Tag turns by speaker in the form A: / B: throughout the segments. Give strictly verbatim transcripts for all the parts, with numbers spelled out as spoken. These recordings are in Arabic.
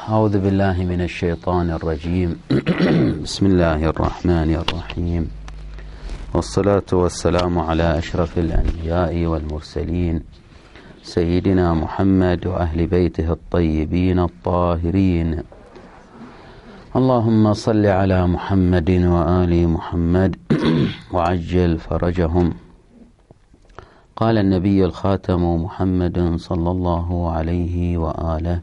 A: أعوذ بالله من الشيطان الرجيم. بسم الله الرحمن الرحيم، والصلاة والسلام على أشرف الأنبياء والمرسلين سيدنا محمد وأهل بيته الطيبين الطاهرين. اللهم صل على محمد وآل محمد وعجل فرجهم. قال النبي الخاتم محمد صلى الله عليه وآله: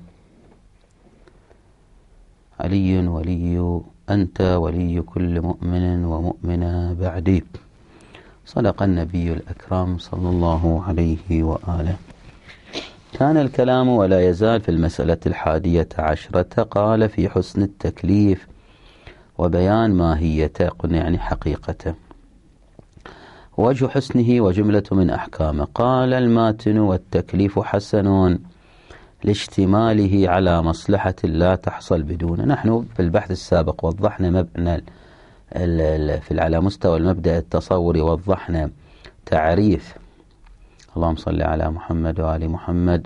A: علي ولي أنت ولي كل مؤمن ومؤمنة بعدي. صدق النبي الأكرم صلى الله عليه وآله. كان الكلام ولا يزال في المسألة الحادية عشرة. قال: في حسن التكليف وبيان ماهيته، قلنا يعني حقيقته، وجه حسنه وجملة من أحكامه. قال الماتن: والتكليف حسن لاشتماله على مصلحة لا تحصل بدونه. نحن في البحث السابق وضحنا مبنى في على مستوى المبدأ التصوري، وضحنا تعريف، اللهم صل على محمد وآل محمد،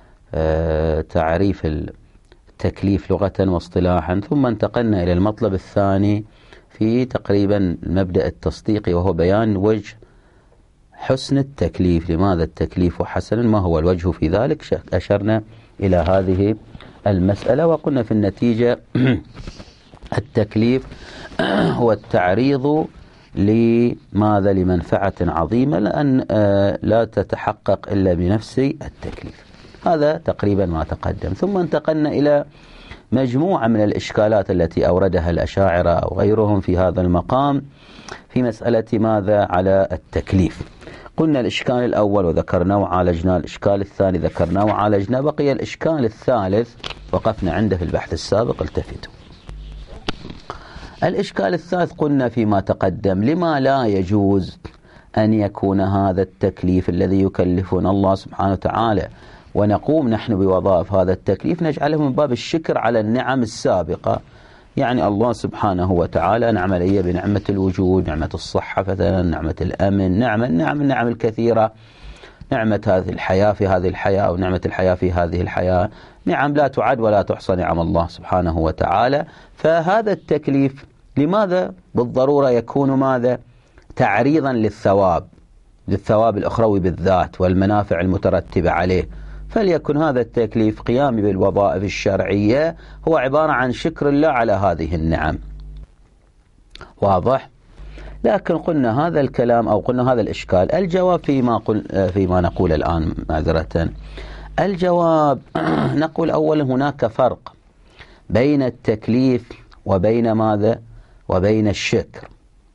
A: تعريف التكليف لغة واصطلاحا، ثم انتقلنا إلى المطلب الثاني في تقريبا المبدأ التصديقي، وهو بيان وجه حسن التكليف. لماذا التكليف حسن؟ ما هو الوجه في ذلك؟ أشرنا إلى هذه المسألة، وقلنا في النتيجة التكليف هو التعريض لماذا؟ لمنفعة عظيمة، لأن لا تتحقق إلا بنفس التكليف. هذا تقريبا ما تقدم. ثم انتقلنا إلى مجموعة من الإشكالات التي أوردها الأشاعرة أو غيرهم في هذا المقام في مسألة ماذا؟ على التكليف. قلنا الإشكال الأول وذكرناه وعالجناه، الإشكال الثاني ذكرناه وعالجناه، بقي الإشكال الثالث وقفنا عنده في البحث السابق. التفتوا. الإشكال الثالث قلنا فيما تقدم: لما لا يجوز أن يكون هذا التكليف الذي يكلفنا الله سبحانه وتعالى ونقوم نحن بوظائف هذا التكليف نجعله من باب الشكر على النعم السابقة؟ يعني الله سبحانه وتعالى نعم لي بنعمة الوجود، نعمة الصحة مثلا، نعمة الأمن، نعمة النعم النعم الكثيرة، نعمة هذه الحياة في هذه الحياة، أو نعمة الحياة في هذه الحياة، نعم لا تعد ولا تحصى نعم الله سبحانه وتعالى. فهذا التكليف لماذا بالضرورة يكون ماذا؟ تعريضا للثواب، للثواب الأخروي بالذات والمنافع المترتبة عليه. فليكن هذا التكليف قيامي بالوظائف الشرعية هو عبارة عن شكر الله على هذه النعم. واضح؟ لكن قلنا هذا الكلام أو قلنا هذا الإشكال. الجواب فيما, قل فيما نقول الآن معذرة، الجواب نقول أولا هناك فرق بين التكليف وبين ماذا؟ وبين الشكر.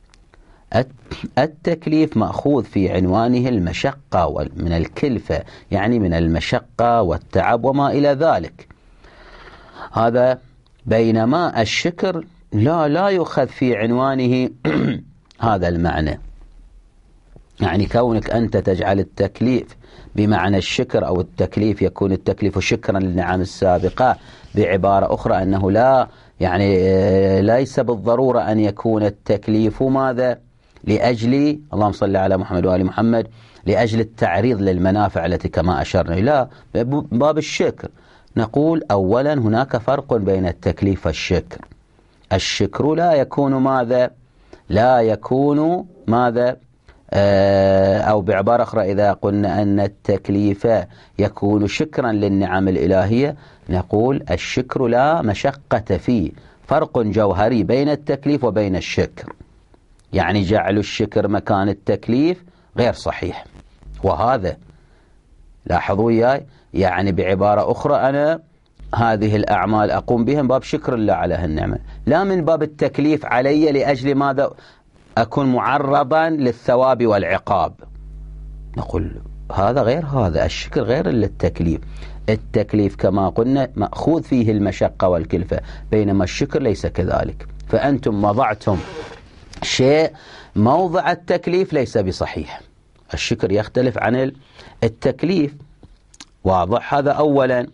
A: التكليف مأخوذ في عنوانه المشقة من الكلفة، يعني من المشقة والتعب وما إلى ذلك. هذا بينما الشكر لا لا يؤخذ في عنوانه هذا المعنى. يعني كونك أنت تجعل التكليف بمعنى الشكر، أو التكليف يكون التكليف شكرا للنعم السابقة، بعبارة أخرى أنه لا يعني ليس بالضرورة أن يكون التكليف ماذا؟ لأجل، اللهم صل على محمد وآل محمد، لأجل التعريض للمنافع التي كما أشرنا، لا، باب الشكر. نقول أولا هناك فرق بين التكليف والشكر. الشكر لا يكون ماذا؟ لا يكون ماذا؟ أو بعبارة أخرى إذا قلنا أن التكليف يكون شكرا للنعم الإلهية، نقول الشكر لا مشقة فيه. فرق جوهري بين التكليف وبين الشكر، يعني جعل الشكر مكان التكليف غير صحيح. وهذا لاحظوا إياي، يعني بعبارة أخرى أنا هذه الأعمال أقوم بها من باب شكر الله على هالنعمة، لا من باب التكليف علي لأجل ماذا؟ أكون معرضا للثواب والعقاب. نقول هذا غير هذا، الشكر غير للتكليف. التكليف كما قلنا مأخوذ فيه المشقة والكلفة، بينما الشكر ليس كذلك. فأنتم وضعتم شيء موضع التكليف ليس بصحيح. الشكر يختلف عن التكليف. واضح هذا أولا.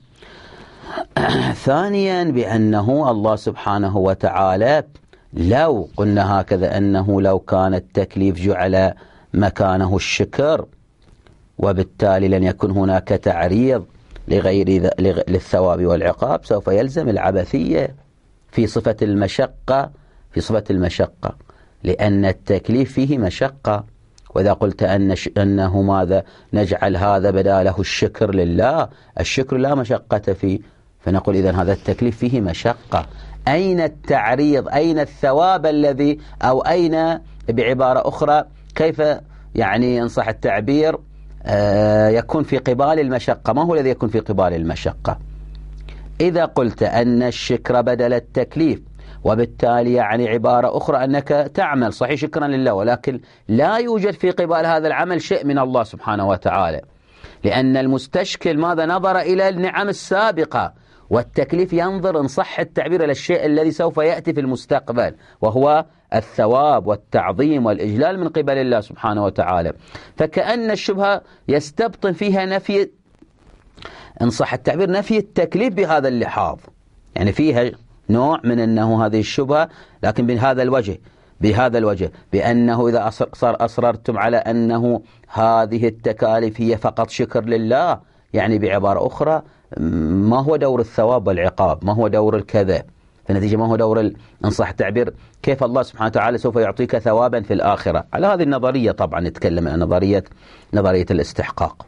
A: ثانيا بأنه الله سبحانه وتعالى لو قلنا هكذا أنه لو كان التكليف جعل مكانه الشكر، وبالتالي لن يكون هناك تعريض لغير للثواب والعقاب سوف يلزم العبثية في صفة المشقة في صفة المشقة لأن التكليف فيه مشقة. وإذا قلت أن أنه ماذا نجعل هذا بداله الشكر لله، الشكر لا مشقة فيه، فنقول إذن هذا التكليف فيه مشقة. أين التعريض؟ أين الثواب الذي أو أين بعبارة أخرى كيف يعني إن صح التعبير آه يكون في قبال المشقة؟ ما هو الذي يكون في قبال المشقة؟ إذا قلت أن الشكر بدل التكليف وبالتالي يعني عبارة أخرى أنك تعمل صحيح شكرا لله ولكن لا يوجد في قبال هذا العمل شيء من الله سبحانه وتعالى، لأن المستشكل ماذا نظر إلى النعم السابقة، والتكليف ينظر إن صح التعبير إلى الشيء الذي سوف يأتي في المستقبل وهو الثواب والتعظيم والإجلال من قبل الله سبحانه وتعالى. فكأن الشبهة يستبطن فيها نفي إن صح التعبير نفي التكليف بهذا اللحاظ، يعني فيها نوع من أنه هذه الشبهة لكن بهذا الوجه بهذا الوجه بأنه إذا صار أصررتم على أنه هذه التكاليف هي فقط شكر لله، يعني بعبارة أخرى ما هو دور الثواب والعقاب، ما هو دور الكذا، فالنتيجة ما هو دور إن صح التعبير كيف الله سبحانه وتعالى سوف يعطيك ثوابا في الآخرة. على هذه النظرية طبعا نتكلم عن نظرية نظرية الاستحقاق.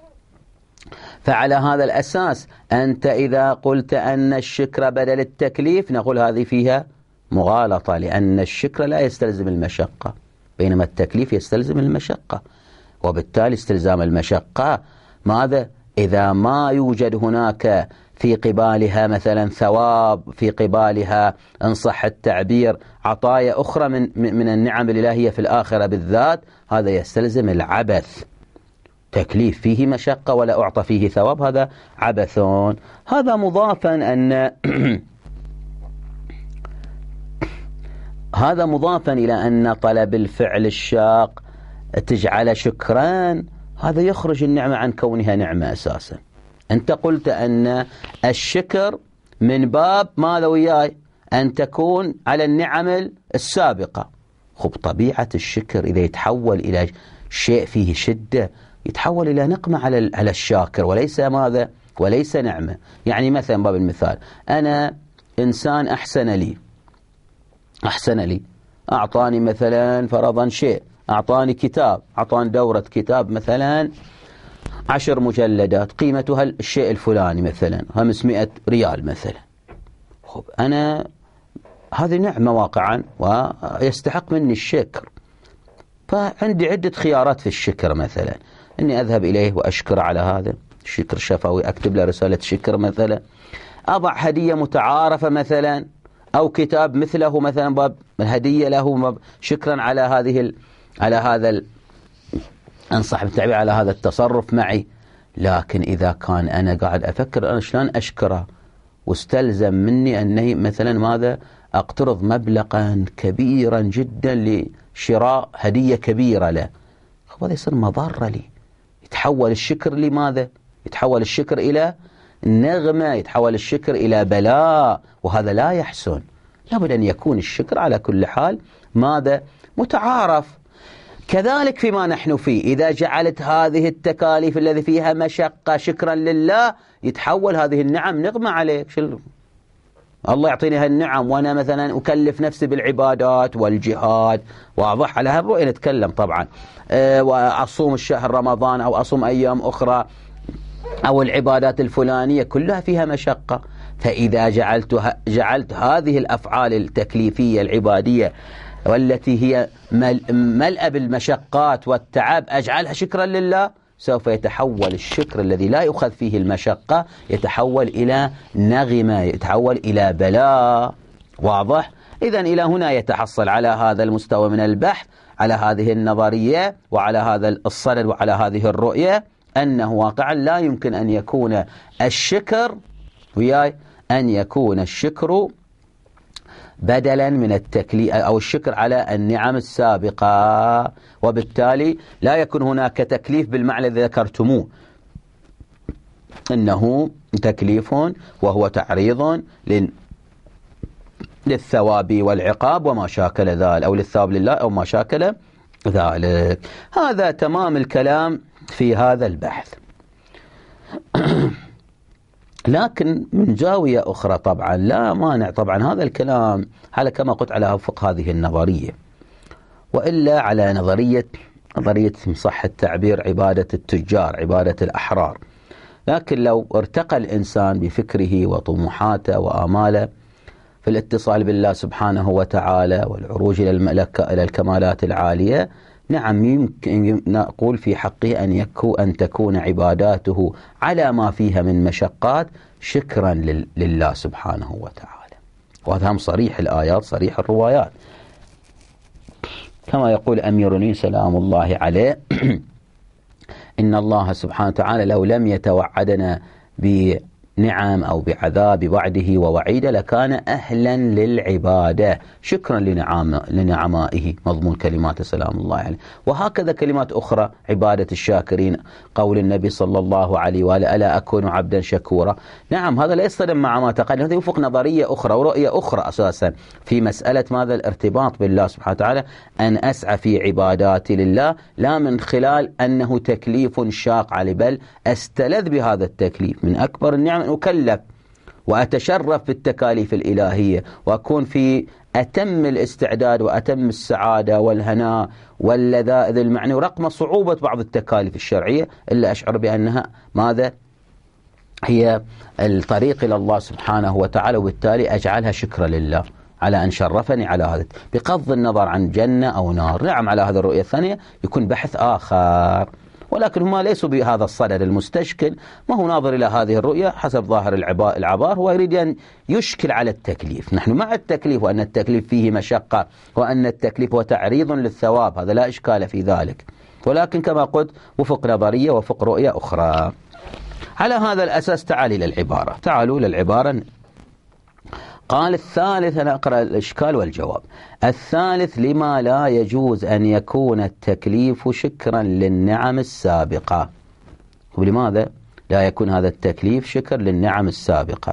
A: فعلى هذا الأساس أنت إذا قلت أن الشكر بدل التكليف نقول هذه فيها مغالطة، لأن الشكر لا يستلزم المشقة بينما التكليف يستلزم المشقة، وبالتالي استلزام المشقة ماذا؟ إذا ما يوجد هناك في قبالها مثلا ثواب، في قبالها إن صح التعبير عطايا أخرى من, من النعم الإلهية في الآخرة بالذات، هذا يستلزم العبث. تكليف فيه مشقة ولا أعطى فيه ثواب هذا عبث. هذا مضافا أن هذا مضافا إلى أن طلب الفعل الشاق تجعل شكران، هذا يخرج النعمة عن كونها نعمة أساسا. أنت قلت أن الشكر من باب ماذا وياي؟ أن تكون على النعم السابقة. خب طبيعة الشكر إذا يتحول إلى شيء فيه شدة يتحول إلى نقمة على على الشاكر وليس ماذا؟ وليس نعمة. يعني مثلا باب المثال، أنا إنسان أحسن لي أحسن لي أعطاني مثلا فرضا شيء، أعطاني كتاب، أعطاني دورة كتاب مثلا عشر مجلدات قيمتها الشيء الفلاني مثلا خمسمائة ريال مثلا. خب أنا هذه نعمة واقعا ويستحق مني الشكر، فعندي عدة خيارات في الشكر، مثلا أني أذهب إليه وأشكر على هذا الشكر الشفوي، أكتب له رسالة شكر مثلا، أضع هدية متعارفة مثلا، أو كتاب مثله مثلا باب الهدية له شكرا على هذه ال... على هذا ال... أنصح بالتعبير على هذا التصرف معي. لكن إذا كان أنا قاعد أفكر أنا شلون أشكره واستلزم مني أني مثلا ماذا أقترض مبلغا كبيرا جدا لشراء هدية كبيرة له، هذا يصير مضرة لي، يتحول الشكر لماذا؟ يتحول الشكر إلى نغمة، يتحول الشكر إلى بلاء، وهذا لا يحسن. لابد أن يكون الشكر على كل حال ماذا؟ متعارف. كذلك فيما نحن فيه، إذا جعلت هذه التكاليف الذي فيها مشقة شكرا لله يتحول هذه النعم نغمة عليك. شل الله يعطيني هالنعم وأنا مثلا أكلف نفسي بالعبادات والجهاد، واضح على هالرؤية نتكلم طبعا، أه وأصوم الشهر رمضان أو أصوم أيام أخرى أو العبادات الفلانية كلها فيها مشقة. فإذا جعلت جعلت هذه الأفعال التكليفية العبادية والتي هي ملأ بالمشقات والتعب أجعلها شكرا لله، سوف يتحول الشكر الذي لا يؤخذ فيه المشقة يتحول إلى نغمة، يتحول إلى بلاء. واضح؟ إذن إلى هنا يتحصل على هذا المستوى من البحث على هذه النظرية وعلى هذا الصدد وعلى هذه الرؤية أنه واقعا لا يمكن أن يكون الشكر وياي أن يكون الشكر بدلا من التكليف أو الشكر على النعم السابقة، وبالتالي لا يكون هناك تكليف بالمعنى الذي ذكرتموه إنه تكليف وهو تعريض للثواب والعقاب وما شاكل ذلك، أو للثواب لله أو ما شاكل ذلك. هذا تمام الكلام في هذا البحث. لكن من زاوية أخرى طبعا لا مانع طبعا هذا الكلام على كما قلت على وفق هذه النظرية، وإلا على نظرية نظرية صح التعبير عبادة التجار، عبادة الأحرار. لكن لو ارتقى الإنسان بفكره وطموحاته وآماله في الاتصال بالله سبحانه وتعالى والعروج إلى إلى الكمالات العالية، نعم يمكن نقول في حقه أن يكون أن تكون عباداته على ما فيها من مشقات شكرا لله سبحانه وتعالى. وهذا هم صريح الآيات صريح الروايات، كما يقول أمير المؤمنين سلام الله عليه إن الله سبحانه وتعالى لو لم يتوعدنا بنعم أو بعذاب بوعده ووعيده لكان أهلا للعبادة شكرا لنعم لنعمائه، مضمون كلمات سلام الله عليه. وهكذا كلمات أخرى عبادة الشاكرين، قول النبي صلى الله عليه وآله ألا أكون عبدا شكورا. نعم هذا لا يصطدم مع ما تقدم، هذا يوفق نظرية أخرى ورؤية أخرى أساسا في مسألة ماذا الارتباط بالله سبحانه وتعالى، أن أسعى في عباداتي لله لا من خلال أنه تكليف شاق علي، بل أستلذ بهذا التكليف. من أكبر النعم أن أكلف وأتشرف بالتكاليف الإلهية وأكون في أتم الاستعداد وأتم السعادة والهناء واللذائذ المعنى، ورغم صعوبة بعض التكاليف الشرعية إلا أشعر بأنها ماذا هي الطريق إلى الله سبحانه وتعالى، وبالتالي أجعلها شكرا لله على أن شرفني على هذا، بغض النظر عن جنة أو نار. نعم على هذه الرؤية الثانية يكون بحث آخر، ولكن هما ليسوا بهذا الصدد المستشكل. ما هو ناظر إلى هذه الرؤية حسب ظاهر العبار، هو يريد أن يشكل على التكليف. نحن مع التكليف وأن التكليف فيه مشقة وأن التكليف هو تعريض للثواب، هذا لا إشكال في ذلك، ولكن كما قلت وفق نظرية وفق رؤية أخرى. على هذا الأساس تعال إلى العبارة، تعالوا للعبارة. قال الثالث، أنا أقرأ الإشكال والجواب. الثالث لما لا يجوز أن يكون التكليف شكرا للنعم السابقة. ولماذا لا يكون هذا التكليف شكر للنعم السابقة؟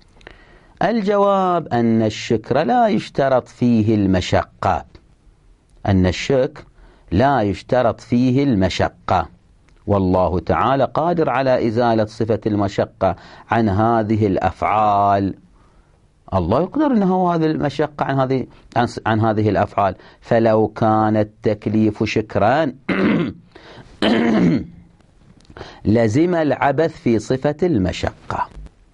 A: الجواب أن الشكر لا يشترط فيه المشقة، أن الشكر لا يشترط فيه المشقة، والله تعالى قادر على إزالة صفة المشقة عن هذه الأفعال. الله يقدر أنه هذه المشقة عن هذه عن هذه الأفعال. فلو كان التكليف شكرا لزم العبث في صفة المشقة.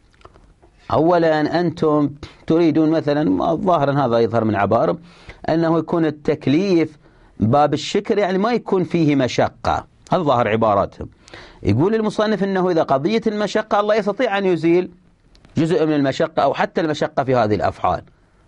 A: أولا أنتم تريدون مثلا ظاهرا هذا يظهر من عبارة أنه يكون التكليف باب الشكر يعني ما يكون فيه مشقة، هذا ظاهر عباراتهم. يقول المصنف أنه إذا قضية المشقة الله يستطيع أن يزيل جزء من المشقة أو حتى المشقة في هذه الأفعال،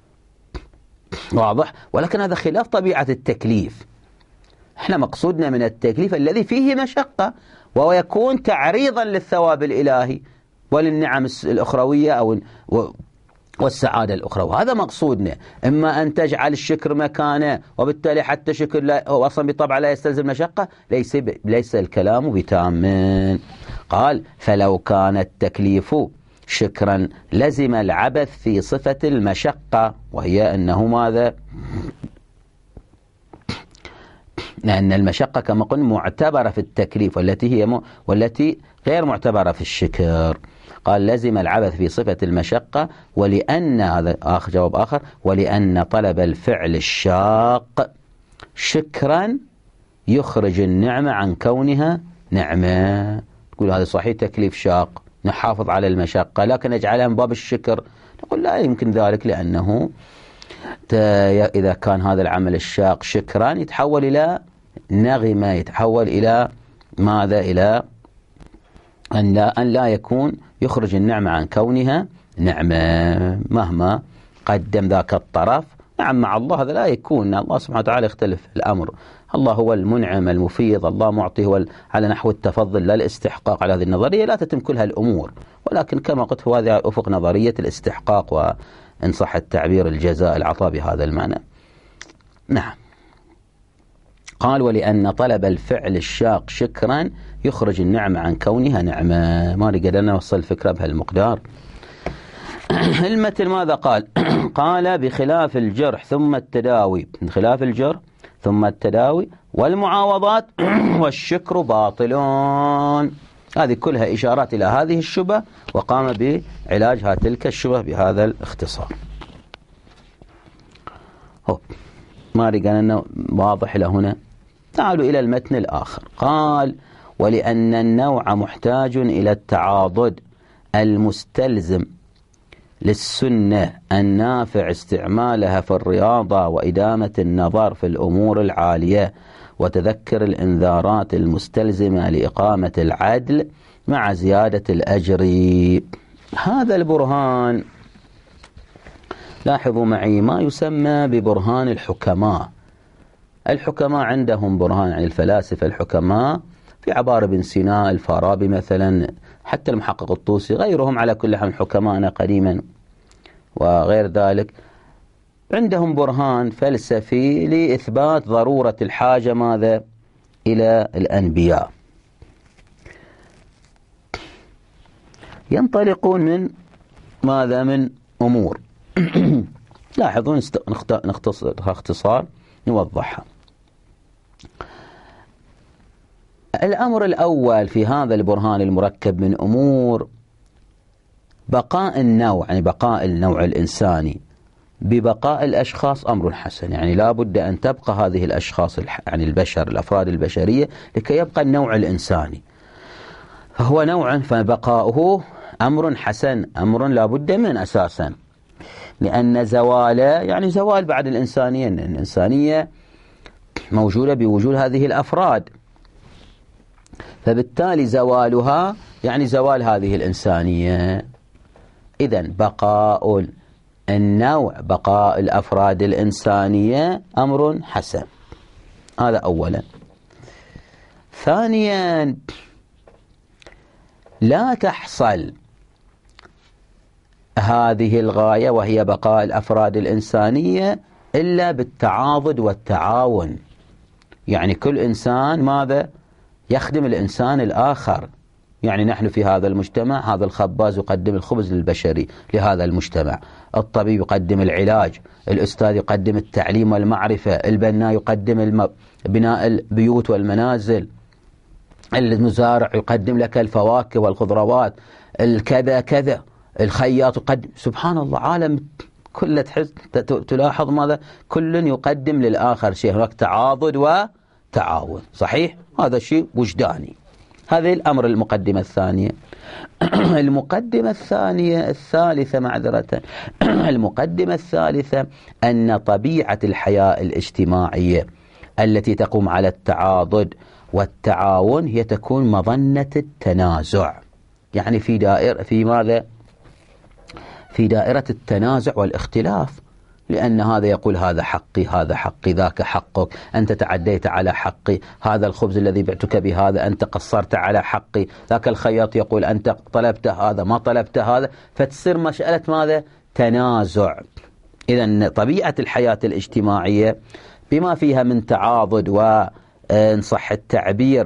A: واضح؟ ولكن هذا خلاف طبيعة التكليف. احنا مقصودنا من التكليف الذي فيه مشقة وهو يكون تعريضا للثواب الإلهي وللنعم الأخروية أو والسعادة الأخرى، وهذا مقصودنا. إما أن تجعل الشكر مكانه وبالتالي حتى شكر لا هو أصلا بطبع لا يستلزم مشقة، ليس ليس الكلام بتام. قال فلو كان التكليف شكرا لزم العبث في صفة المشقة، وهي أنه ماذا؟ لأن المشقة كما قلنا معتبرة في التكليف والتي هي م... والتي غير معتبرة في الشكر. قال لزم العبث في صفة المشقة، ولأن هذا آخر جواب آخر، ولأن طلب الفعل الشاق شكرا يخرج النعمة عن كونها نعمة. تقول هذا صحيح تكليف شاق نحافظ على المشقة لكن نجعلها من باب الشكر، نقول لا يمكن ذلك، لأنه إذا كان هذا العمل الشاق شكرا يتحول إلى نغمة، يتحول إلى ماذا؟ إلى أن لا, أن لا يكون يخرج النعمة عن كونها نعمة مهما قدم ذاك الطرف. نعم مع الله هذا لا يكون، الله سبحانه وتعالى يختلف الأمر، الله هو المنعم المفيض، الله معطي هو على نحو التفضل لا الاستحقاق. على هذه النظرية لا تتم كل هالأمور، ولكن كما قلت هو هذا أفق نظرية الاستحقاق وإن صح التعبير الجزاء العطاء بهذا المعنى. نعم. قال ولأن طلب الفعل الشاق شكرا يخرج النعمة عن كونها نعمة. ما قدرنا نوصل الفكرة بهالمقدار. المثل ماذا قال؟ قال بخلاف الجرح ثم التداوي، بخلاف الجرح ثم التداوي والمعاوضات والشكر باطلون. هذه كلها إشارات إلى هذه الشبهة، وقام بعلاجها تلك الشبهة بهذا الاختصار. ما أريد أنه واضح لهنا. تعالوا إلى المتن الآخر. قال: ولأن النوع محتاج إلى التعاضد المستلزم للسنة النافع استعمالها في الرياضة وإدامة النظر في الأمور العالية وتذكر الإنذارات المستلزمة لإقامة العدل مع زيادة الأجر. هذا البرهان لاحظوا معي ما يسمى ببرهان الحكماء. الحكماء عندهم برهان، يعني الفلاسفة الحكماء في عبارة بن سينا، الفارابي مثلا، حتى المحقق الطوسي، غيرهم على كل حال حكماءنا قديما وغير ذلك، عندهم برهان فلسفي لإثبات ضرورة الحاجة ماذا إلى الأنبياء. ينطلقون من ماذا؟ من أمور لاحظون نختصر اختصار نوضحها. الأمر الأول في هذا البرهان المركب من أمور بقاء النوع، يعني بقاء النوع الإنساني ببقاء الأشخاص أمر حسن، يعني لا بد أن تبقى هذه الأشخاص يعني البشر الأفراد البشرية لكي يبقى النوع الإنساني، فهو نوع فبقاؤه أمر حسن، أمر لا بد من أساسا، لأن زواله يعني زوال بعد الإنسانية، إن الإنسانية موجودة بوجود هذه الأفراد، فبالتالي زوالها يعني زوال هذه الإنسانية. إذن بقاء النوع، بقاء الأفراد الإنسانية أمر حسن، هذا أولا. ثانيا لا تحصل هذه الغاية وهي بقاء الأفراد الإنسانية إلا بالتعاضد والتعاون، يعني كل إنسان ماذا يخدم الإنسان الآخر، يعني نحن في هذا المجتمع هذا الخباز يقدم الخبز للبشري لهذا المجتمع، الطبيب يقدم العلاج، الأستاذ يقدم التعليم والمعرفة، البناء يقدم الم... بناء البيوت والمنازل، المزارع يقدم لك الفواكه والخضروات، الكذا كذا، الخياط يقدم، سبحان الله، عالم كله تحس تلاحظ ماذا كل يقدم للآخر شيء، هناك تعاضد وتعاون، صحيح؟ هذا شيء وجداني. هذه الأمر المقدمة الثانية. المقدمة الثانية الثالثة معذرة المقدمة الثالثة أن طبيعة الحياة الاجتماعية التي تقوم على التعاضد والتعاون هي تكون مظنة التنازع، يعني في دائرة في ماذا؟ في دائرة التنازع والاختلاف، لأن هذا يقول هذا حقي، هذا حقي، ذاك حقك، أنت تعديت على حقي، هذا الخبز الذي بعتك بهذا أنت قصرت على حقي، ذاك الخياط يقول أنت طلبت هذا ما طلبت هذا، فتصير مسألة ماذا؟ تنازع. إذن طبيعة الحياة الاجتماعية بما فيها من تعاضد وإن صح التعبير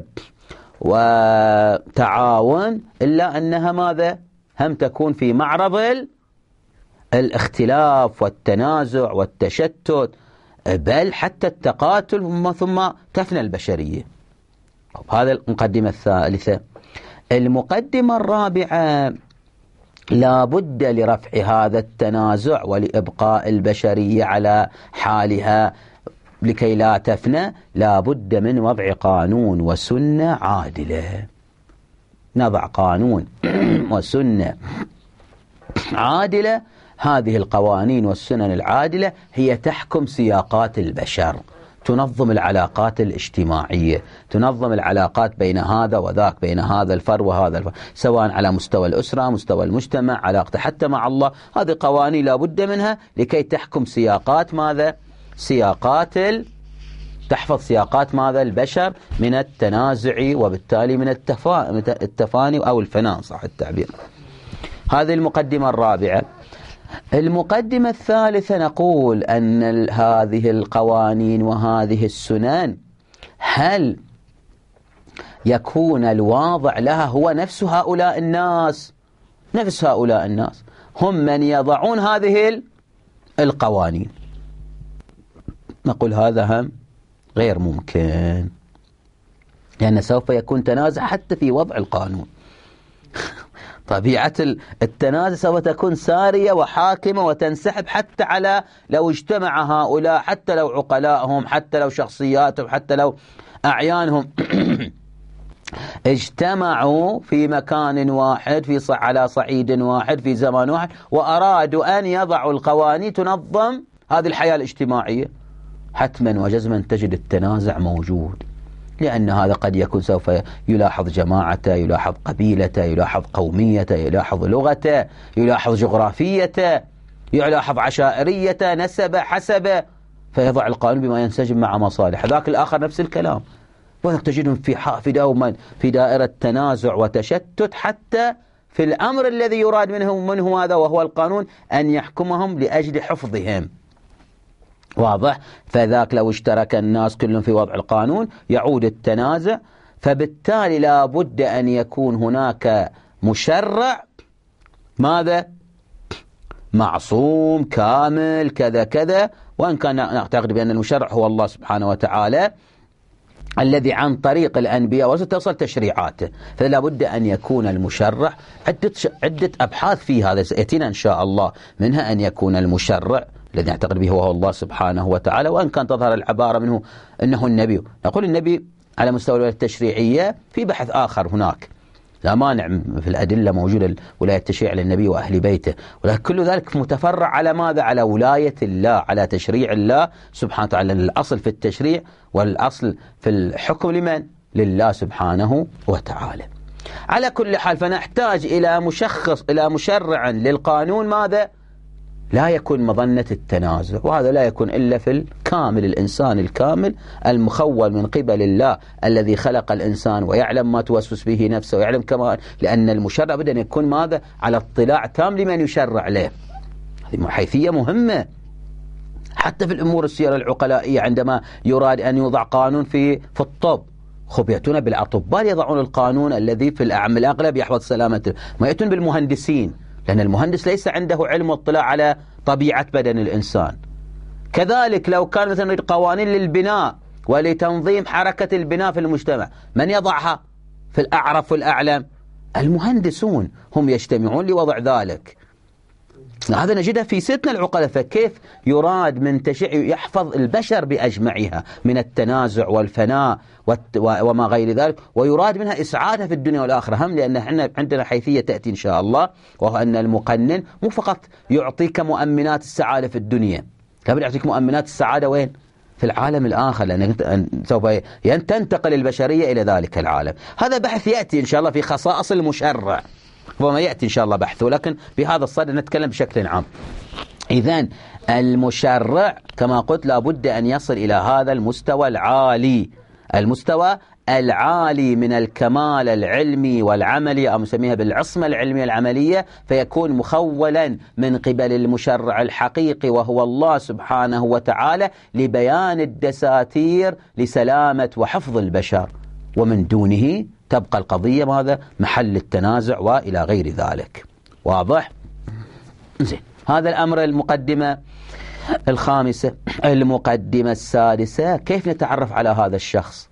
A: وتعاون، إلا أنها ماذا؟ هم تكون في معرض الاختلاف والتنازع والتشتت، بل حتى التقاتل، ثم تفنى البشرية. هذا المقدمة الثالثة. المقدمة الرابعة لا بد لرفع هذا التنازع ولإبقاء البشرية على حالها لكي لا تفنى، لا بد من وضع قانون وسنة عادلة. نضع قانون وسنة عادلة، هذه القوانين والسنن العادلة هي تحكم سياقات البشر، تنظم العلاقات الاجتماعية، تنظم العلاقات بين هذا وذاك، بين هذا الفرد وهذا الفرد، سواء على مستوى الأسرة، مستوى المجتمع، علاقته حتى مع الله. هذه قوانين لا بد منها لكي تحكم سياقات ماذا؟ سياقات ال... تحفظ سياقات ماذا؟ البشر من التنازع وبالتالي من التفا... التفاني أو الفناء، صح التعبير. هذه المقدمة الرابعة. المقدمة الثالثة نقول أن هذه القوانين وهذه السنن هل يكون الواضع لها هو نفس هؤلاء الناس؟ نفس هؤلاء الناس هم من يضعون هذه القوانين. نقول هذا هم غير ممكن، لأن سوف يكون تنازع حتى في وضع القانون. طبيعة التنازع سوف تكون سارية وحاكمة وتنسحب حتى على لو اجتمع هؤلاء، حتى لو عقلائهم، حتى لو شخصياتهم، حتى لو أعيانهم اجتمعوا في مكان واحد في صع على صعيد واحد في زمان واحد وأرادوا أن يضعوا القوانين تنظم هذه الحياة الاجتماعية، حتما وجزما تجد التنازع موجود، لأن هذا قد يكون سوف يلاحظ جماعته، يلاحظ قبيلته، يلاحظ قوميته، يلاحظ لغته، يلاحظ جغرافيته، يلاحظ عشائريته، نسبه، حسبه، فيضع القانون بما ينسجم مع مصالح ذاك الآخر. نفس الكلام، وذلك تجدهم في في دوما في دائرة تنازع وتشتت، حتى في الأمر الذي يراد منه منه هذا وهو القانون أن يحكمهم لأجل حفظهم. واضح؟ فذاك لو اشترك الناس كلهم في وضع القانون يعود التنازع، فبالتالي لا بد أن يكون هناك مشرع ماذا؟ معصوم كامل كذا كذا، وإن كان نعتقد بأن المشرع هو الله سبحانه وتعالى الذي عن طريق الأنبياء وستوصل تشريعاته، فلا بد أن يكون المشرع عدة, عدة أبحاث في هذا سيأتينا إن شاء الله، منها أن يكون المشرع الذي نعتقد به هو الله سبحانه وتعالى، وأن كان تظهر العبارة منه أنه النبي، نقول النبي على مستوى الولاية التشريعية في بحث آخر هناك، لا مانع في الأدلة موجودة ولاية التشريع للنبي وأهل بيته، ولكن كل ذلك متفرع على ماذا؟ على ولاية الله، على تشريع الله سبحانه وتعالى. الأصل في التشريع والأصل في الحكم لمن؟ لله سبحانه وتعالى. على كل حال فنحتاج إلى مشخص إلى مشرع للقانون ماذا؟ لا يكون مظنة التنازع، وهذا لا يكون إلا في الكامل، الإنسان الكامل المخول من قبل الله الذي خلق الإنسان ويعلم ما توسوس به نفسه ويعلم كمان، لأن المشرع بدأ يكون ماذا؟ على اطلاع تام لمن يشرع له. هذه حيثية مهمة حتى في الأمور السيرة العقلائية، عندما يراد أن يوضع قانون في في الطب، خب يأتون بالأطباء يضعون القانون الذي في الأغلب يحفظ سلامته، ما يأتون بالمهندسين، لأن المهندس ليس عنده علم واطلاع على طبيعة بدن الإنسان. كذلك لو كان مثلا قوانين للبناء ولتنظيم حركة البناء في المجتمع، من يضعها في الأعرف والأعلم؟ المهندسون هم يجتمعون لوضع ذلك. هذا نجده في ستنا العقلاء. فكيف يراد من تشريع يحفظ البشر بأجمعها من التنازع والفناء وما غير ذلك، ويراد منها إسعادها في الدنيا والآخرة هم، لأن احنا عندنا حيثية تأتي إن شاء الله، وهو أن المقنن مو فقط يعطيك مؤمنات السعادة في الدنيا، كمان يعطيك مؤمنات السعادة وين؟ في العالم الآخر، لأن سوف تنتقل البشرية إلى ذلك العالم. هذا بحث يأتي إن شاء الله في خصائص المشرع، وما يأتي إن شاء الله بحثه، لكن بهذا الصدد نتكلم بشكل عام. إذن المشرع كما قلت لابد أن يصل إلى هذا المستوى العالي، المستوى العالي من الكمال العلمي والعملي، أو نسميها بالعصمة العلمية العملية، فيكون مخولا من قبل المشرع الحقيقي وهو الله سبحانه وتعالى لبيان الدساتير لسلامة وحفظ البشر، ومن دونه تبقى القضية ماذا؟ محل التنازع وإلى غير ذلك. واضح؟ زين، هذا الأمر. المقدمة الخامسة. المقدمة السادسة، كيف نتعرف على هذا الشخص؟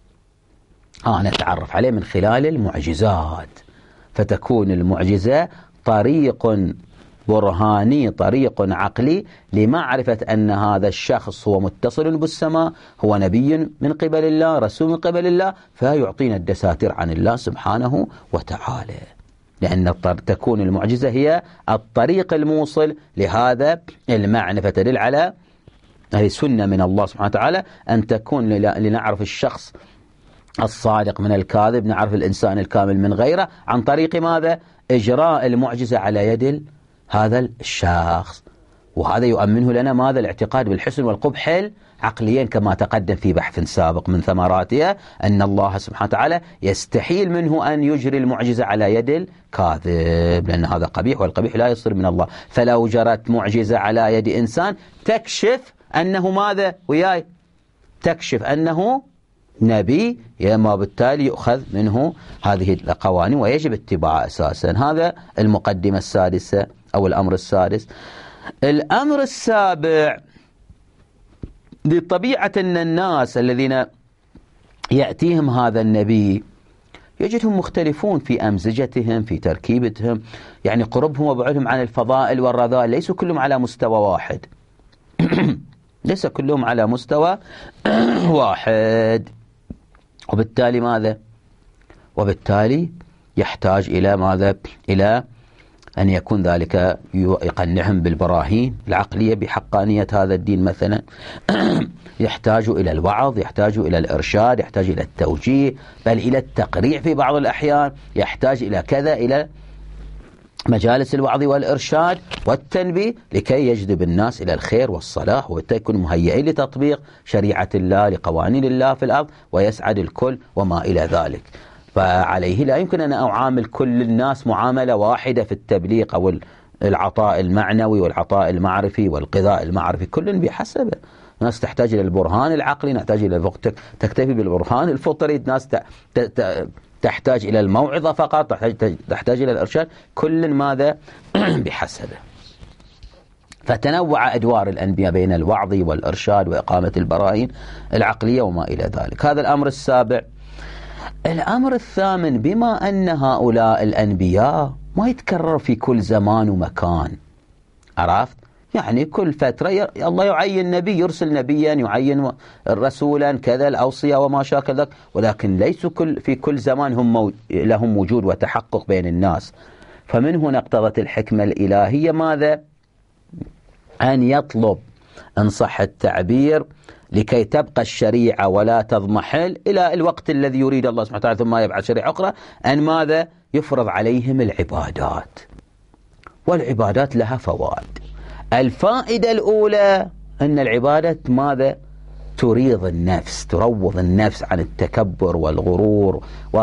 A: آه نتعرف عليه من خلال المعجزات، فتكون المعجزة طريق برهاني، طريق عقلي لمعرفة أن هذا الشخص هو متصل بالسماء، هو نبي من قبل الله، رسول من قبل الله، فيعطينا الدساتير عن الله سبحانه وتعالى، لأن تكون المعجزة هي الطريق الموصل لهذا المعنى. فتدل على هذه سنة من الله سبحانه وتعالى أن تكون لنعرف الشخص الصادق من الكاذب، نعرف الإنسان الكامل من غيره، عن طريق ماذا؟ إجراء المعجزة على يد هذا الشخص. وهذا يؤمنه لنا ماذا؟ الاعتقاد بالحسن والقبح عقليا، كما تقدم في بحث سابق من ثمراتها أن الله سبحانه وتعالى يستحيل منه أن يجري المعجزة على يد الكاذب، لأن هذا قبيح، والقبيح لا يصدر من الله. فلو جرت معجزة على يد إنسان تكشف أنه ماذا؟ وياي تكشف أنه نبي، يما بالتالي يؤخذ منه هذه القوانين ويجب اتباعها أساسا. هذا المقدمة السادسة أو الأمر السادس. الأمر السابع، لطبيعة أن الناس الذين يأتيهم هذا النبي يجدهم مختلفون في أمزجتهم، في تركيبتهم، يعني قربهم وبعدهم عن الفضائل والرذائل، ليسوا كلهم على مستوى واحد ليس كلهم على مستوى واحد. وبالتالي ماذا؟ وبالتالي يحتاج إلى ماذا؟ إلى أن يكون ذلك يقنعهم بالبراهين العقلية بحقانية هذا الدين مثلا يحتاج إلى الوعظ، يحتاج إلى الإرشاد، يحتاج إلى التوجيه، بل إلى التقريع في بعض الأحيان، يحتاج إلى كذا، إلى مجالس الوعظ والإرشاد والتنبيه لكي يجذب الناس إلى الخير والصلاح، ويكونوا مهيئين لتطبيق شريعة الله لقوانين الله في الأرض ويسعد الكل وما إلى ذلك. فعليه لا يمكن أن أعامل كل الناس معاملة واحدة في التبليغ أو العطاء المعنوي والعطاء المعرفي والغذاء المعرفي، كل بحسبه. ناس تحتاج إلى البرهان العقلي، نحتاج إلى الوقت تكتفي بالبرهان الفطري، ناس تحتاج إلى الموعظة فقط، تحتاج, تحتاج إلى الإرشاد، كل ماذا بحسبه. فتنوع أدوار الأنبياء بين الوعظ والإرشاد وإقامة البراهين العقلية وما إلى ذلك. هذا الأمر السابع. الأمر الثامن، بما أن هؤلاء الأنبياء ما يتكرر في كل زمان ومكان، عرفت؟ يعني كل فترة الله يعين نبي، يرسل نبيا، يعين رسولا كذا، الأوصية وما شاكل ذلك، ولكن ليسوا كل في كل زمان هم لهم وجود وتحقق بين الناس. فمن هنا اقتضت الحكمة الإلهية ماذا؟ أن يطلب إن صح التعبير لكي تبقى الشريعة ولا تضمحل إلى الوقت الذي يريد الله سبحانه وتعالى ثم يبعث شريعة أخرى، أن ماذا؟ يفرض عليهم العبادات. والعبادات لها فوائد. الفائدة الأولى أن العبادة ماذا؟ تريض النفس، تروض النفس عن التكبر والغرور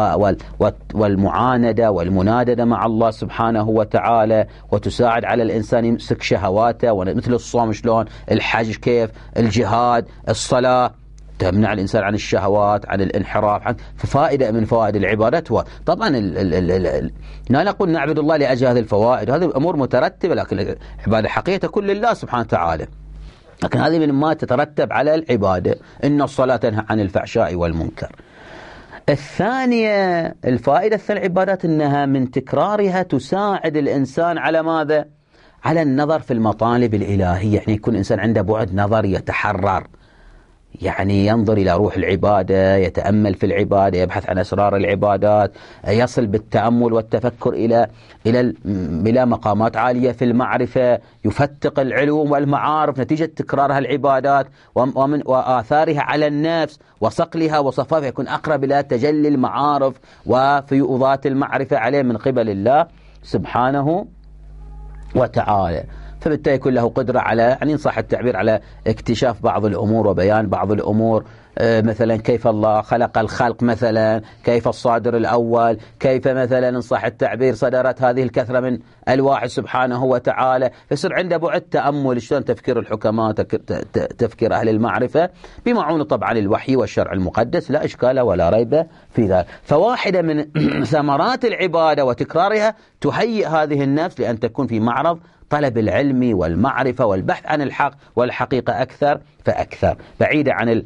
A: والمعاندة والمناددة مع الله سبحانه وتعالى، وتساعد على الإنسان يمسك شهواته، مثل الصوم شلون، الحج كيف، الجهاد، الصلاة تمنع الإنسان عن الشهوات، عن الانحراف، عن ففائدة من فوائد العبادات. هو طبعا ال ال ال ال لا نقول نعبد الله لأجل هذه الفوائد، هذه الأمور مترتبة، لكن العبادة حقيقة تكون لله سبحانه وتعالى، لكن هذه من ما تترتب على العبادة. إن الصلاة تنهى عن الفحشاء والمنكر. الثانية، الفائدة الثانية العبادات أنها من تكرارها تساعد الإنسان على ماذا؟ على النظر في المطالب الإلهية، يعني يكون الإنسان عنده بعد نظر، يتحرر، يعني ينظر إلى روح العبادة، يتأمل في العبادة، يبحث عن أسرار العبادات، يصل بالتأمل والتفكر إلى إلى إلى مقامات عالية في المعرفة، يفتق العلوم والمعارف نتيجة تكرارها العبادات ومن وآثارها على النفس وصقلها وصفائها، يكون أقرب إلى تجلي المعارف وفيوضات المعرفة عليه من قبل الله سبحانه وتعالى. فبالتالي يكون له قدرة على، يعني إن صح التعبير، على اكتشاف بعض الأمور وبيان بعض الأمور، مثلا كيف الله خلق الخلق، مثلا كيف الصادر الأول، كيف مثلا إن صح التعبير صدرت هذه الكثرة من الواحد سبحانه وتعالى. فيصير عنده بعد تأمل، شلون تفكير الحكماء، تفكير أهل المعرفة، بمعونة طبعا الوحي والشرع المقدس، لا إشكال ولا ريب في ذلك. فواحدة من ثمرات العبادة وتكرارها تهيئ هذه النفس لأن تكون في معرض طلب العلم والمعرفة والبحث عن الحق والحقيقة أكثر فأكثر، بعيدة عن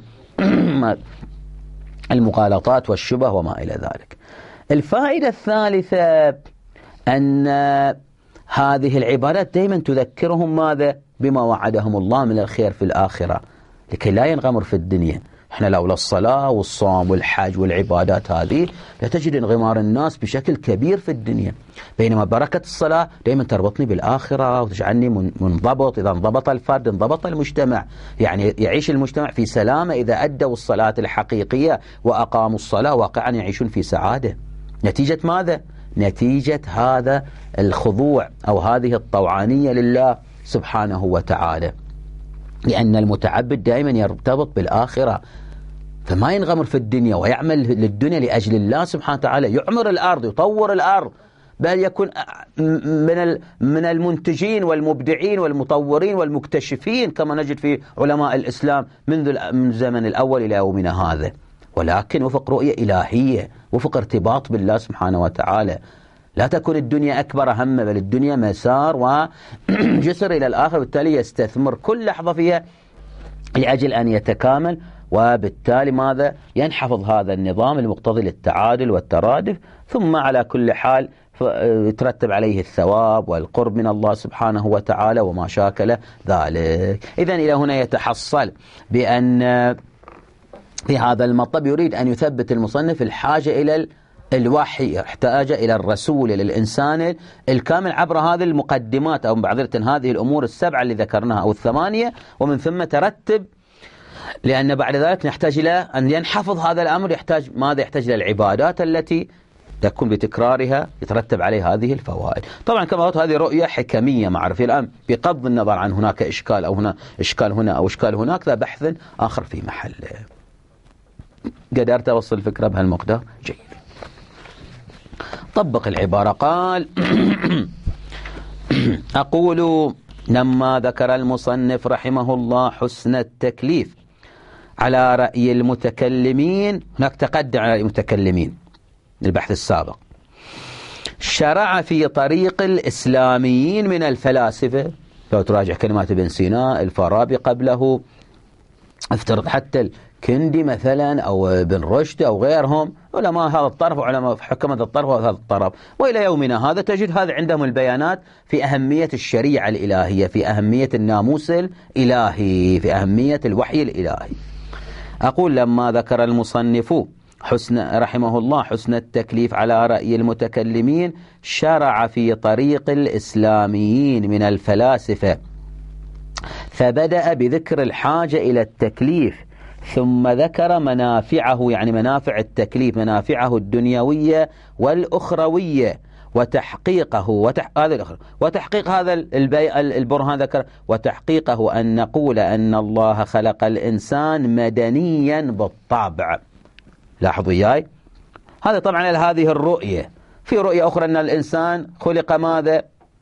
A: المغالطات والشبه وما إلى ذلك. الفائدة الثالثة أن هذه العبادات دائما تذكرهم ماذا؟ بما وعدهم الله من الخير في الآخرة، لكي لا ينغمر في الدنيا. احنا لولا الصلاة والصوم والحج والعبادات هذه لتجد انغمار الناس بشكل كبير في الدنيا، بينما بركة الصلاة دائما تربطني بالآخرة وتجعلني منضبط. إذا انضبط الفرد انضبط المجتمع، يعني يعيش المجتمع في سلامة إذا أدوا الصلاة الحقيقية وأقاموا الصلاة، واقعا يعيشون في سعادة. نتيجة ماذا؟ نتيجة هذا الخضوع أو هذه الطوعانية لله سبحانه وتعالى، لأن المتعبد دائما يرتبط بالآخرة، فما ينغمر في الدنيا ويعمل للدنيا لأجل الله سبحانه وتعالى، يعمر الأرض، يطور الأرض، بل يكون من من المنتجين والمبدعين والمطورين والمكتشفين كما نجد في علماء الإسلام منذ من الزمن الأول إلى يومنا هذا، ولكن وفق رؤية إلهية، وفق ارتباط بالله سبحانه وتعالى. لا تكون الدنيا أكبر همه، بل الدنيا مسار وجسر إلى الآخر، بالتالي يستثمر كل لحظة فيها لأجل أن يتكامل وبالتالي ماذا؟ ينحفظ هذا النظام المقتضي للتعادل والترادف، ثم على كل حال يترتب عليه الثواب والقرب من الله سبحانه وتعالى وما شاكل ذلك. إذن إلى هنا يتحصل بأن في هذا المطلب يريد أن يثبت المصنف الحاجة إلى الوحي، احتاج إلى الرسول، إلى الإنسان الكامل عبر هذه المقدمات أو بعذرة هذه الأمور السبعة اللي ذكرناها أو الثمانية، ومن ثم ترتب، لأن بعد ذلك نحتاج إلى أن ينحفظ هذا الأمر. يحتاج ماذا؟ يحتاج إلى العبادات التي تكون بتكرارها يترتب عليه هذه الفوائد. طبعا كما قلت هذه رؤية حكمية معرفية الآن بغض النظر عن هناك إشكال أو هنا إشكال هنا أو إشكال هناك، ذا بحث آخر في محله. قدرت أوصل الفكرة بهالمقدار؟ جيد. طبق العبارة. قال أقول لما ذكر المصنف رحمه الله حسن التكليف على رأي المتكلمين، هناك تقدم على المتكلمين البحث السابق، شرع في طريق الإسلاميين من الفلاسفة. لو تراجع كلمات ابن سينا، الفارابي قبله، افترض حتى الكندي مثلا أو ابن رشد أو غيرهم، علماء هذا الطرف وعلماء حكمة الطرف وهذا الطرف، وإلى يومنا هذا تجد هذا عندهم البيانات في أهمية الشريعة الإلهية، في أهمية الناموس الإلهي، في أهمية الوحي الإلهي. أقول لما ذكر المصنف حسن رحمه الله حسن التكليف على رأي المتكلمين، شرع في طريق الإسلاميين من الفلاسفة، فبدأ بذكر الحاجة إلى التكليف، ثم ذكر منافعه، يعني منافع التكليف، منافعه الدنيوية والأخروية، وتحقيقه وتح... هذا الأخر. وتحقيق هذا البي... البرهان ذكر وتحقيقه أن نقول أن الله خلق الإنسان مدنيا بالطبع. لاحظوا إياي، هذا طبعا على هذه الرؤية. في رؤية أخرى أن الإنسان خلق ماذا؟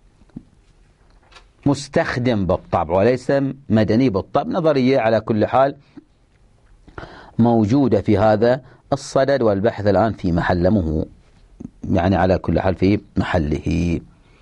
A: مستخدم بالطبع وليس مدني بالطبع. نظرية على كل حال موجودة في هذا الصدد، والبحث الآن في محله، يعني على كل حال في محله.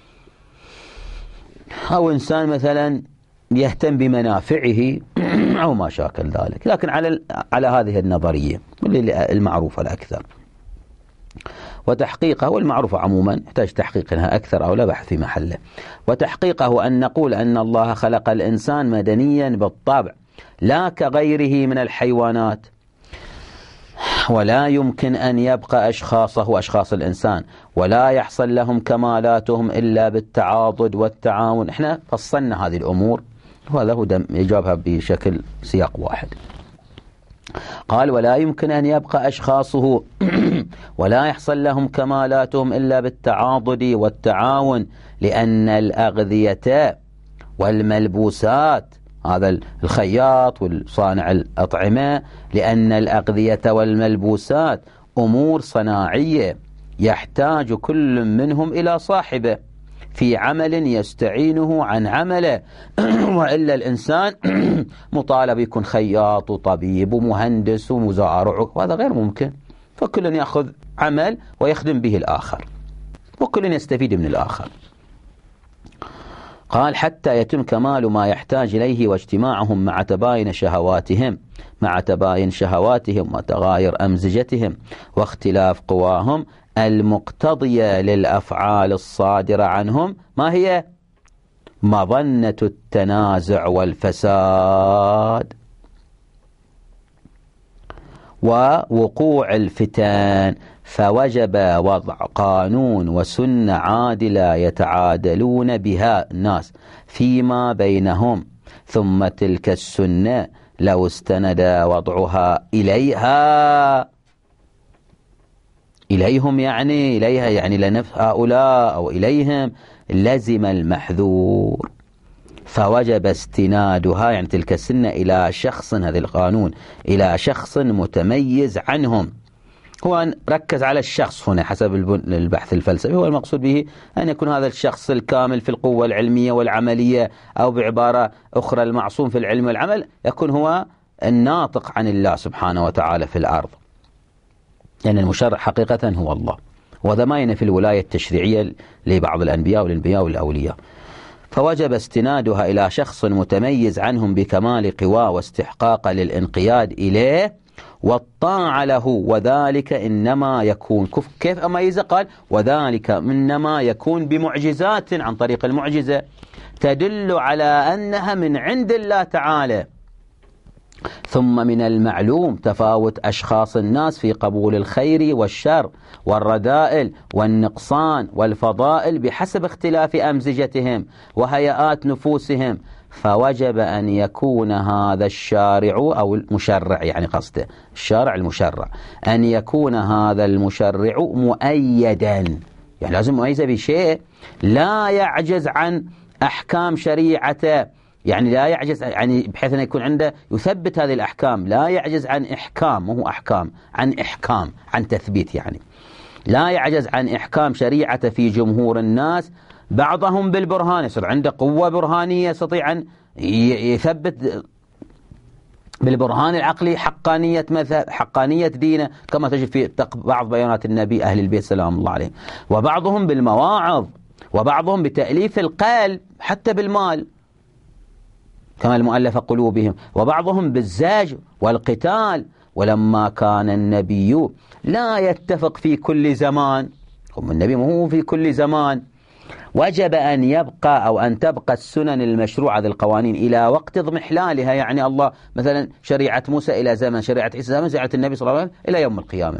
A: أو إنسان مثلا يهتم بمنافعه أو ما شاكل ذلك، لكن على على هذه النظرية المعروفة الأكثر. وتحقيقه والمعروفة عموما يحتاج تحقيقها أكثر أو لا، بحث في محله. وتحقيقه أن نقول أن الله خلق الإنسان مدنيا بالطبع لا كغيره من الحيوانات، ولا يمكن أن يبقى أشخاصه وأشخاص الإنسان ولا يحصل لهم كمالاتهم إلا بالتعاضد والتعاون. احنا فصلنا هذه الأمور، وهذا هو يجابها بشكل سياق واحد. قال ولا يمكن أن يبقى أشخاصه ولا يحصل لهم كمالاتهم إلا بالتعاضد والتعاون، لأن الأغذية والملبوسات، هذا الخياط والصانع الأطعمة، لأن الأغذية والملبوسات أمور صناعية يحتاج كل منهم إلى صاحبه في عمل يستعينه عن عمله، وإلا الإنسان مطالب يكون خياط وطبيب ومهندس ومزارع، وهذا غير ممكن. فكل يأخذ عمل ويخدم به الآخر، وكل يستفيد من الآخر. قال حتى يتم كمال ما يحتاج إليه واجتماعهم مع تباين شهواتهم مع تباين شهواتهم وتغاير أمزجتهم واختلاف قواهم المقتضية للأفعال الصادرة عنهم، ما هي؟ مظنة التنازع والفساد ووقوع الفتن، فوجب وضع قانون وسنة عادلة يتعادلون بها الناس فيما بينهم، ثم تلك السنة لو استند وضعها إليها إليهم يعني إليها يعني لنفس هؤلاء أو إليهم لزم المحذور، فوجب استنادها يعني تلك السنة إلى شخص، هذا القانون إلى شخص متميز عنهم. هو ركز على الشخص هنا حسب البحث الفلسفي، هو المقصود به أن يكون هذا الشخص الكامل في القوة العلمية والعملية، أو بعبارة أخرى المعصوم في العلم والعمل، يكون هو الناطق عن الله سبحانه وتعالى في الأرض، لأن يعني المشرع حقيقة هو الله، وهذا ما ينفي الولاية التشريعية لبعض الأنبياء والأنبياء والأولياء. فوجب استنادها إلى شخص متميز عنهم بكمال قوى واستحقاق للانقياد إليه والطاعة له، وذلك إنما يكون كيف أميزه؟ قال وذلك إنما يكون بمعجزات، عن طريق المعجزة تدل على أنها من عند الله تعالى. ثم من المعلوم تفاوت أشخاص الناس في قبول الخير والشر والرذائل والنقصان والفضائل بحسب اختلاف أمزجتهم وهيئات نفوسهم، فوجب أن يكون هذا الشارع أو المشرع، يعني قصده الشارع المشرع، أن يكون هذا المشرع مؤيدا، يعني لازم مؤيد بشيء لا يعجز عن أحكام شريعته، يعني لا يعجز، يعني بحيث أن يكون عنده يثبت هذه الأحكام، لا يعجز عن إحكام، مو أحكام، عن إحكام، عن تثبيت، يعني لا يعجز عن إحكام شريعة في جمهور الناس بعضهم بالبرهان، يصير عنده قوة برهانية يستطيع أن يثبت بالبرهان العقلي حقانية مذهب، حقانية دينه، كما تجد في بعض بيانات النبي أهل البيت سلام الله عليه. وبعضهم بالمواعظ، وبعضهم بتأليف القلب حتى بالمال كما المؤلف قلوبهم، وبعضهم بالزاج والقتال. ولما كان النبي لا يتفق في كل زمان، هم النبي مو في كل زمان، وجب أن يبقى أو أن تبقى السنن المشروعة ذي القوانين إلى وقت اضمحلالها، يعني الله مثلا شريعة موسى إلى زمن، شريعة عيسى زمن، شريعة النبي صلى الله عليه وسلم إلى يوم القيامة،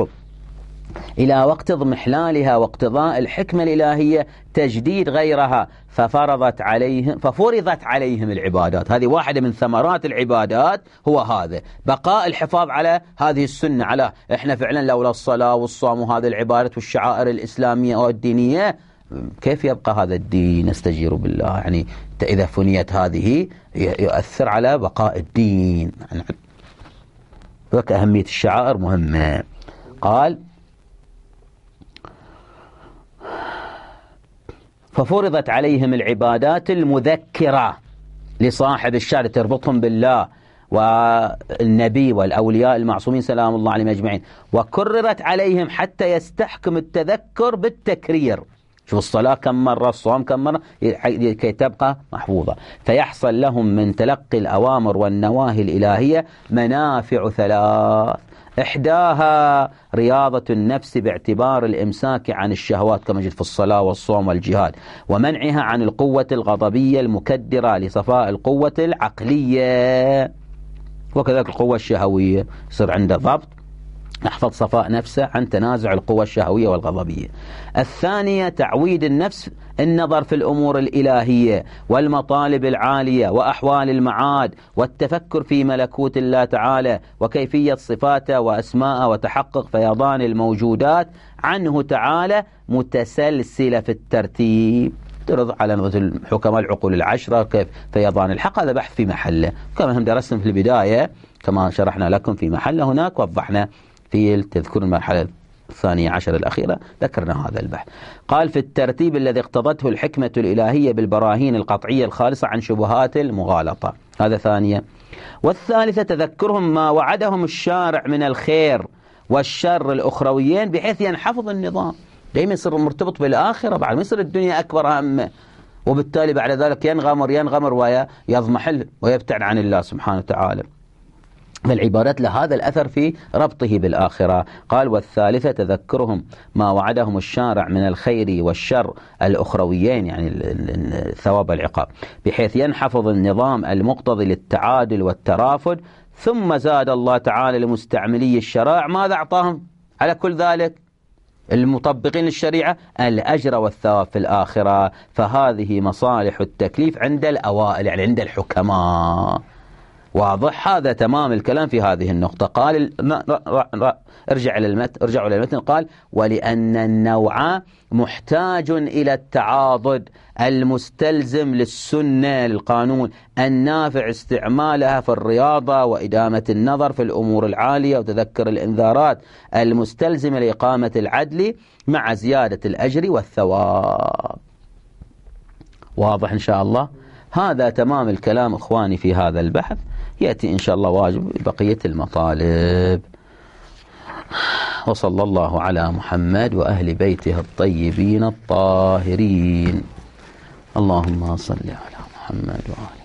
A: إلى وقت اضمحلالها واقتضاء الحكمة الإلهية تجديد غيرها، ففرضت عليهم ففرضت عليهم العبادات. هذه واحدة من ثمرات العبادات، هو هذا بقاء الحفاظ على هذه السنة، على إحنا فعلا لولا الصلاة والصوم وهذه العبادات والشعائر الإسلامية والدينية كيف يبقى هذا الدين؟ نستجير بالله، يعني إذا فنيت هذه يؤثر على بقاء الدين، يعني أهمية الشعائر مهمة. قال ففرضت عليهم العبادات المذكرة لصاحب الشرع تربطهم بالله والنبي والأولياء المعصومين سلام الله عليهم أجمعين، وكررت عليهم حتى يستحكم التذكر بالتكرير. شوف الصلاة كم مرة، الصوم كم مرة، كي تبقى محفوظة، فيحصل لهم من تلقي الأوامر والنواهي الإلهية منافع ثلاث، إحداها رياضة النفس باعتبار الإمساك عن الشهوات كما جد في الصلاة والصوم والجهاد، ومنعها عن القوة الغضبية المكدرة لصفاء القوة العقلية، وكذلك القوة الشهوية يصير عنده ضبط، نحفظ صفاء نفسه عن تنازع القوى الشهوية والغضبية. الثانية تعويد النفس النظر في الأمور الإلهية والمطالب العالية وأحوال المعاد، والتفكر في ملكوت الله تعالى وكيفية صفاته وأسماءه، وتحقق فيضان الموجودات عنه تعالى متسلسلة في الترتيب. ترد على مثل حكم العقول العشرة كيف فيضان الحق، هذا بحث في محله كما هم درسنا في البداية، كما شرحنا لكم في محله هناك، وضحنا في تذكر المرحلة الثانية عشر الأخيرة ذكرنا هذا البحث. قال في الترتيب الذي اقتضته الحكمة الإلهية بالبراهين القطعية الخالصة عن شبهات المغالطة، هذا ثانية. والثالثة تذكرهم ما وعدهم الشارع من الخير والشر الأخرويين بحيث ينحفظ النظام، دائما يصير مرتبط بالآخرة، بعد ما يصير الدنيا أكبر همه، وبالتالي بعد ذلك ينغمر ينغمر ويضمحل ويبتعد عن الله سبحانه وتعالى. فالعبادات لهذا الأثر في ربطه بالآخرة. قال والثالثة تذكرهم ما وعدهم الشارع من الخير والشر الأخرويين، يعني الثواب والعقاب، بحيث ينحفظ النظام المقتضي للتعادل والترافد. ثم زاد الله تعالى لمستعملي الشرائع ماذا أعطاهم على كل ذلك؟ المطبقين للشريعة الأجر والثواب في الآخرة. فهذه مصالح التكليف عند الأوائل، يعني عند الحكماء. واضح؟ هذا تمام الكلام في هذه النقطة. قال ارجع إلى المتن ارجعوا إلى المتن. قال ولأن النوع محتاج إلى التعاضد المستلزم للسنة للقانون النافع استعمالها في الرياضة وإدامة النظر في الأمور العالية وتذكر الإنذارات المستلزمة لإقامة العدل مع زيادة الأجر والثواب. واضح إن شاء الله؟ هذا تمام الكلام إخواني في هذا البحث. يأتي إن شاء الله واجب بقية المطالب. وصلى الله على محمد وأهل بيته الطيبين الطاهرين. اللهم صل على محمد وآله